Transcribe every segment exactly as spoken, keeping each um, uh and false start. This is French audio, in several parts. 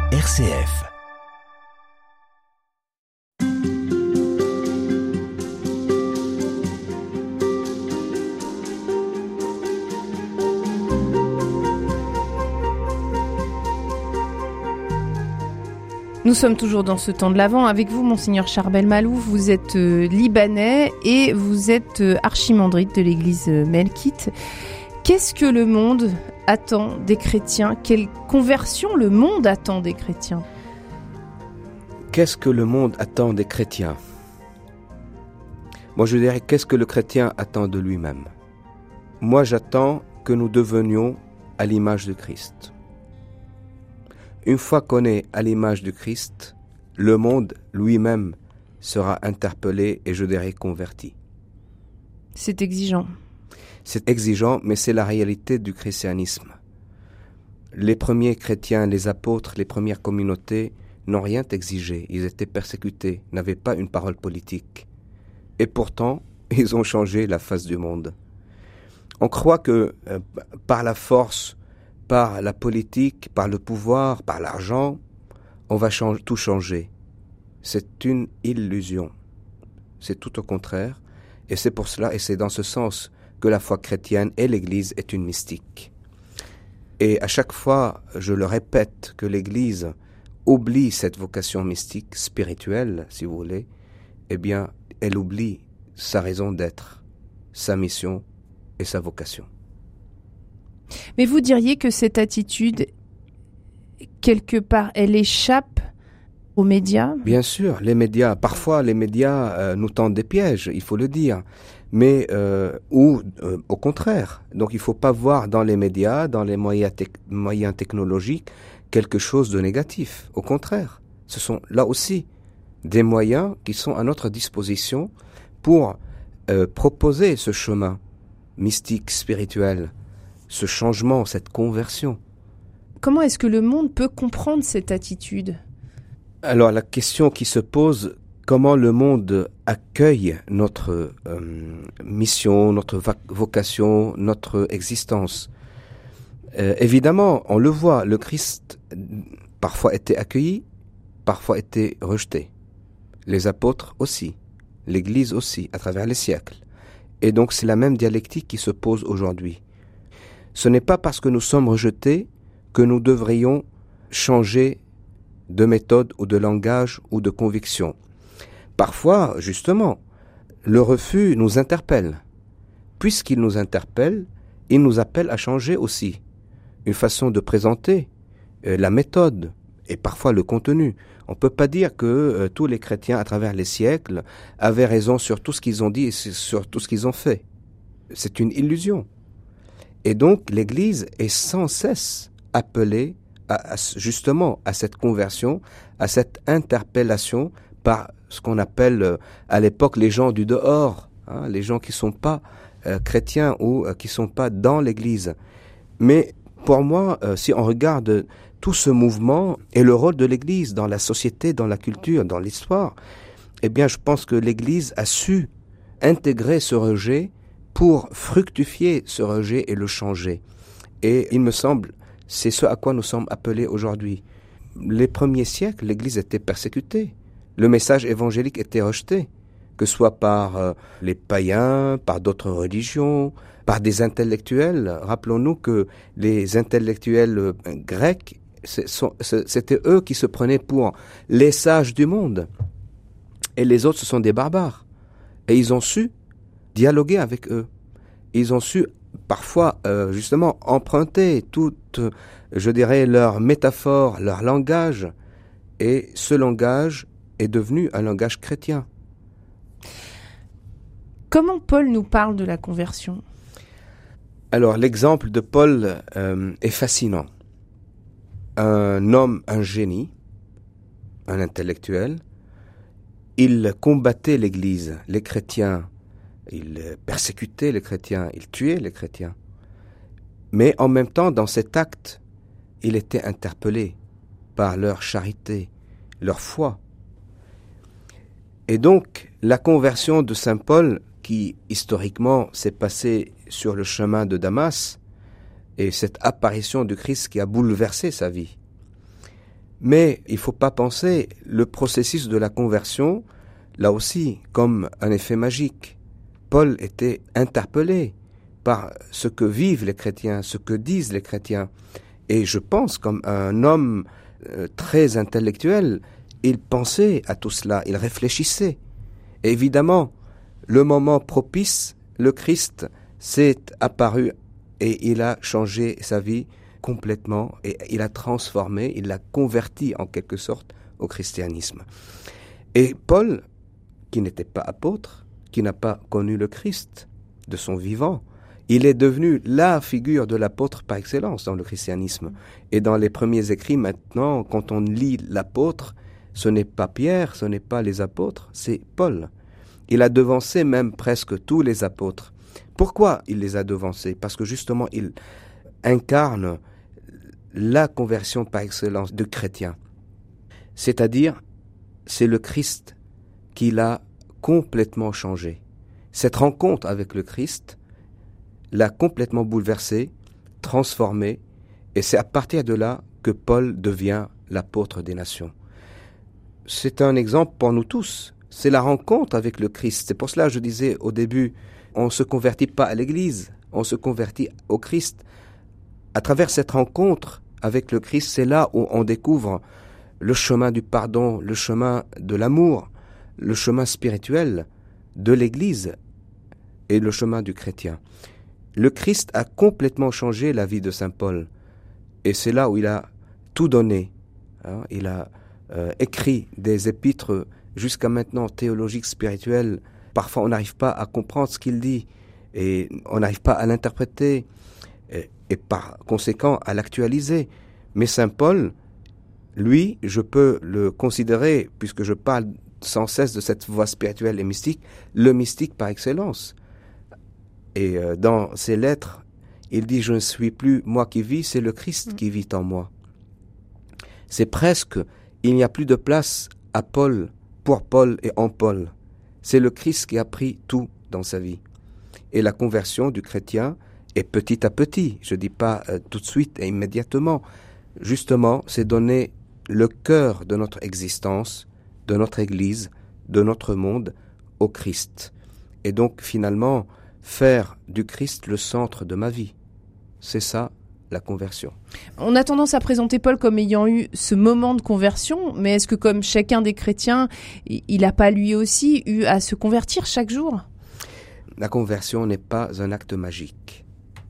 R C F. Nous sommes toujours dans ce temps de l'Avent avec vous, Monseigneur Charbel Malouf. Vous êtes euh, libanais et vous êtes euh, archimandrite de l'église euh, Melkite. Qu'est-ce que le monde attend des chrétiens ? Quelle conversion le monde attend des chrétiens ? Qu'est-ce que le monde attend des chrétiens ? Moi, je dirais, qu'est-ce que le chrétien attend de lui-même ? Moi, j'attends que nous devenions à l'image de Christ. Une fois qu'on est à l'image du Christ, le monde lui-même sera interpellé et je dirais converti. C'est exigeant. C'est exigeant, mais c'est la réalité du christianisme. Les premiers chrétiens, les apôtres, les premières communautés n'ont rien exigé. Ils étaient persécutés, n'avaient pas une parole politique. Et pourtant, ils ont changé la face du monde. On croit que euh, par la force, par la politique, par le pouvoir, par l'argent, on va change, tout changer. C'est une illusion. C'est tout au contraire. Et c'est pour cela, et c'est dans ce sens que la foi chrétienne et l'Église est une mystique. Et à chaque fois, je le répète, que l'Église oublie cette vocation mystique, spirituelle, si vous voulez, eh bien, elle oublie sa raison d'être, sa mission et sa vocation. Mais vous diriez que cette attitude, quelque part, elle échappe aux médias ? Bien sûr, les médias, parfois les médias euh, nous tendent des pièges, il faut le dire, mais euh, ou euh, au contraire. Donc il ne faut pas voir dans les médias, dans les moyens, te- moyens technologiques, quelque chose de négatif. Au contraire, ce sont là aussi des moyens qui sont à notre disposition pour euh, proposer ce chemin mystique, spirituel, ce changement, cette conversion. Comment est-ce que le monde peut comprendre cette attitude ? Alors la question qui se pose, comment le monde accueille notre euh, mission, notre va- vocation, notre existence ? euh, Évidemment, on le voit, le Christ parfois était accueilli, parfois était rejeté. Les apôtres aussi, l'Église aussi, à travers les siècles. Et donc c'est la même dialectique qui se pose aujourd'hui. Ce n'est pas parce que nous sommes rejetés que nous devrions changer de méthode ou de langage ou de conviction. Parfois, justement, le refus nous interpelle. Puisqu'il nous interpelle, il nous appelle à changer aussi une façon de présenter, euh, la méthode et parfois le contenu. On ne peut pas dire que euh, tous les chrétiens à travers les siècles avaient raison sur tout ce qu'ils ont dit et sur tout ce qu'ils ont fait. C'est une illusion. Et donc, l'Église est sans cesse appelée à, à, justement à cette conversion, à cette interpellation par ce qu'on appelle euh, à l'époque les gens du dehors, hein, les gens qui ne sont pas euh, chrétiens ou euh, qui ne sont pas dans l'Église. Mais pour moi, euh, si on regarde tout ce mouvement et le rôle de l'Église dans la société, dans la culture, dans l'histoire, eh bien, je pense que l'Église a su intégrer ce rejet pour fructifier ce rejet et le changer. Et il me semble, c'est ce à quoi nous sommes appelés aujourd'hui. Les premiers siècles, l'Église était persécutée. Le message évangélique était rejeté, que ce soit par euh, les païens, par d'autres religions, par des intellectuels. Rappelons-nous que les intellectuels euh, grecs, c'est, sont, c'était eux qui se prenaient pour les sages du monde. Et les autres, ce sont des barbares. Et ils ont su dialoguer avec eux. Ils ont su parfois euh, justement emprunter toute, je dirais, leur métaphore, leur langage, et ce langage est devenu un langage chrétien. Comment Paul nous parle de la conversion ? Alors l'exemple de Paul euh, est fascinant. Un homme, un génie, un intellectuel, il combattait l'Église, les chrétiens. Il persécutait les chrétiens, il tuait les chrétiens. Mais en même temps, dans cet acte, il était interpellé par leur charité, leur foi. Et donc, la conversion de saint Paul, qui historiquement s'est passée sur le chemin de Damas, et cette apparition du Christ qui a bouleversé sa vie, Mais il ne faut pas penser le processus de la conversion, là aussi, comme un effet magique. Paul était interpellé par ce que vivent les chrétiens, ce que disent les chrétiens. Et je pense, comme un homme euh, très intellectuel, il pensait à tout cela, il réfléchissait. Et évidemment, le moment propice, le Christ s'est apparu et il a changé sa vie complètement et il a transformé, il l'a converti en quelque sorte au christianisme. Et Paul, qui n'était pas apôtre, qui n'a pas connu le Christ de son vivant, il est devenu la figure de l'apôtre par excellence dans le christianisme. Et dans les premiers écrits maintenant, quand on lit l'apôtre, ce n'est pas Pierre, ce n'est pas les apôtres, c'est Paul. Il a devancé même presque tous les apôtres. Pourquoi il les a devancés? Parce que justement, il incarne la conversion par excellence de chrétiens. C'est-à-dire, c'est le Christ qui l'a complètement changé. Cette rencontre avec le Christ l'a complètement bouleversé, transformé, et c'est à partir de là que Paul devient l'apôtre des nations. C'est un exemple pour nous tous. C'est la rencontre avec le Christ. C'est pour cela que je disais au début, on ne se convertit pas à l'Église, on se convertit au Christ. À travers cette rencontre avec le Christ, c'est là où on découvre le chemin du pardon, le chemin de l'amour, le chemin spirituel de l'Église et le chemin du chrétien. Le Christ a complètement changé la vie de saint Paul. Et c'est là où il a tout donné. Hein, il a euh, écrit des épîtres jusqu'à maintenant théologiques, spirituelles. Parfois, on n'arrive pas à comprendre ce qu'il dit et on n'arrive pas à l'interpréter et, et par conséquent à l'actualiser. Mais saint Paul, lui, je peux le considérer, puisque je parle sans cesse de cette voie spirituelle et mystique, le mystique par excellence. Et euh, dans ses lettres, il dit « Je ne suis plus moi qui vis, c'est le Christ qui vit en moi ». C'est presque, il n'y a plus de place à Paul, pour Paul et en Paul. C'est le Christ qui a pris tout dans sa vie. Et la conversion du chrétien est petit à petit, je ne dis pas euh, tout de suite et immédiatement. Justement, c'est donner le cœur de notre existence, de notre Église, de notre monde au Christ. Et donc, finalement, faire du Christ le centre de ma vie. C'est ça, la conversion. On a tendance à présenter Paul comme ayant eu ce moment de conversion, mais est-ce que comme chacun des chrétiens, il n'a pas lui aussi eu à se convertir chaque jour? La conversion n'est pas un acte magique.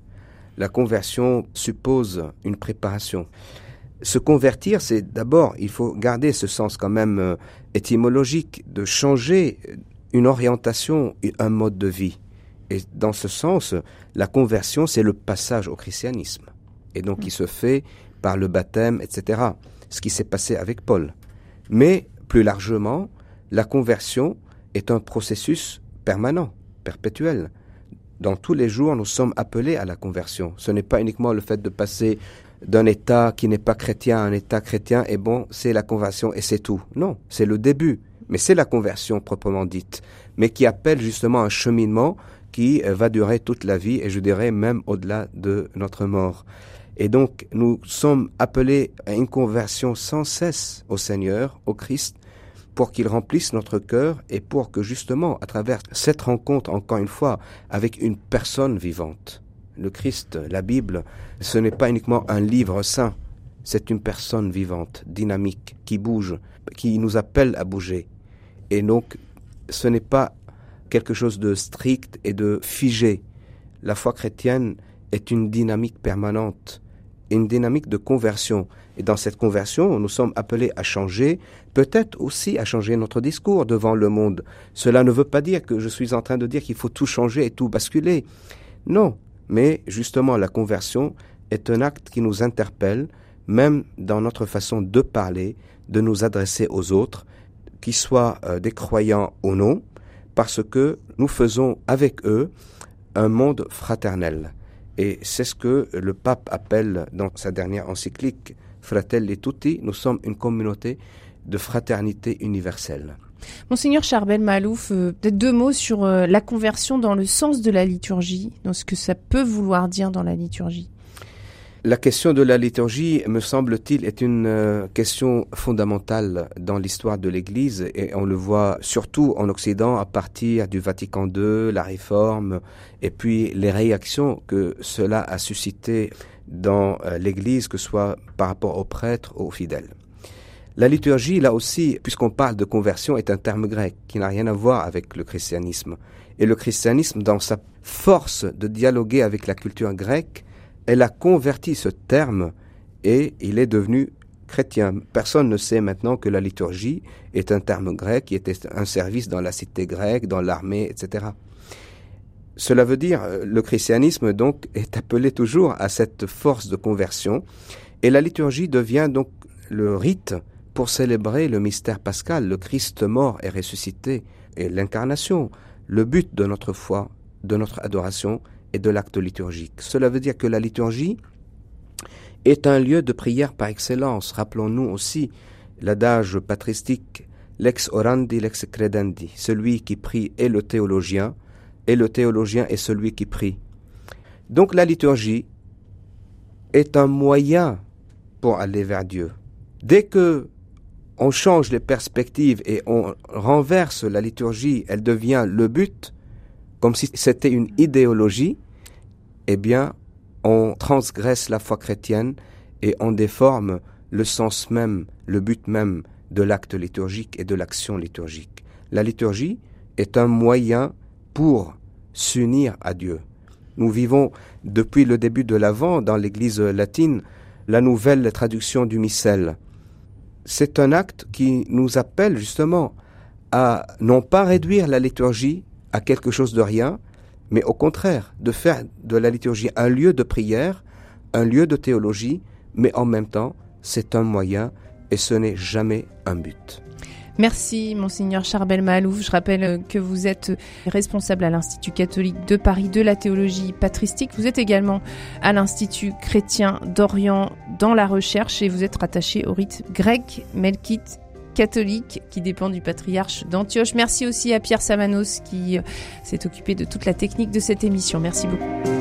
La conversion suppose une préparation. Se convertir, c'est d'abord, il faut garder ce sens quand même euh, étymologique, de changer une orientation, un mode de vie. Et dans ce sens, la conversion, c'est le passage au christianisme. Et donc, il se fait par le baptême, et cetera. Ce qui s'est passé avec Paul. Mais, plus largement, la conversion est un processus permanent, perpétuel. Dans tous les jours, nous sommes appelés à la conversion. Ce n'est pas uniquement le fait de passer d'un état qui n'est pas chrétien à un état chrétien, et bon, c'est la conversion et c'est tout. Non, c'est le début. Mais c'est la conversion proprement dite, mais qui appelle justement un cheminement qui va durer toute la vie, et je dirais même au-delà de notre mort. Et donc, nous sommes appelés à une conversion sans cesse au Seigneur, au Christ, pour qu'il remplisse notre cœur et pour que justement, à travers cette rencontre, encore une fois, avec une personne vivante, le Christ, la Bible, ce n'est pas uniquement un livre saint, c'est une personne vivante, dynamique, qui bouge, qui nous appelle à bouger. Et donc, ce n'est pas quelque chose de strict et de figé. La foi chrétienne est une dynamique permanente, une dynamique de conversion. Et dans cette conversion, nous sommes appelés à changer, peut-être aussi à changer notre discours devant le monde. Cela ne veut pas dire que je suis en train de dire qu'il faut tout changer et tout basculer. Non, mais justement la conversion est un acte qui nous interpelle, même dans notre façon de parler, de nous adresser aux autres, qu'ils soient euh, des croyants ou non, parce que nous faisons avec eux un monde fraternel. Et c'est ce que le pape appelle dans sa dernière encyclique, Fratelli Tutti, nous sommes une communauté de fraternité universelle. Monseigneur Charbel Malouf, euh, peut-être deux mots sur euh, la conversion dans le sens de la liturgie, dans ce que ça peut vouloir dire dans la liturgie. La question de la liturgie, me semble-t-il, est une euh, question fondamentale dans l'histoire de l'Église et on le voit surtout en Occident à partir du Vatican deux, la Réforme et puis les réactions que cela a suscité dans euh, l'Église, que ce soit par rapport aux prêtres ou aux fidèles. La liturgie, là aussi, puisqu'on parle de conversion, est un terme grec qui n'a rien à voir avec le christianisme. Et le christianisme, dans sa force de dialoguer avec la culture grecque, elle a converti ce terme et il est devenu chrétien. Personne ne sait maintenant que la liturgie est un terme grec qui était un service dans la cité grecque, dans l'armée, et cetera. Cela veut dire, le christianisme donc est appelé toujours à cette force de conversion et la liturgie devient donc le rite pour célébrer le mystère pascal, le Christ mort et ressuscité et l'incarnation, le but de notre foi, de notre adoration et de l'acte liturgique. Cela veut dire que la liturgie est un lieu de prière par excellence. Rappelons-nous aussi l'adage patristique « lex orandi, lex credendi ». Celui qui prie est le théologien, et le théologien est celui qui prie. Donc la liturgie est un moyen pour aller vers Dieu. Dès que on change les perspectives et on renverse la liturgie, elle devient le but, comme si c'était une idéologie, eh bien, on transgresse la foi chrétienne et on déforme le sens même, le but même de l'acte liturgique et de l'action liturgique. La liturgie est un moyen pour s'unir à Dieu. Nous vivons depuis le début de l'Avent dans l'Église latine la nouvelle traduction du missel. C'est un acte qui nous appelle justement à non pas réduire la liturgie à quelque chose de rien, mais au contraire, de faire de la liturgie un lieu de prière, un lieu de théologie, mais en même temps, c'est un moyen et ce n'est jamais un but. Merci, Monseigneur Charbel Malouf. Je rappelle que vous êtes responsable à l'Institut catholique de Paris de la théologie patristique. Vous êtes également à l'Institut chrétien d'Orient dans la recherche et vous êtes rattaché au rite grec, melkite, catholique qui dépend du patriarche d'Antioche. Merci aussi à Pierre Samanos qui s'est occupé de toute la technique de cette émission. Merci beaucoup.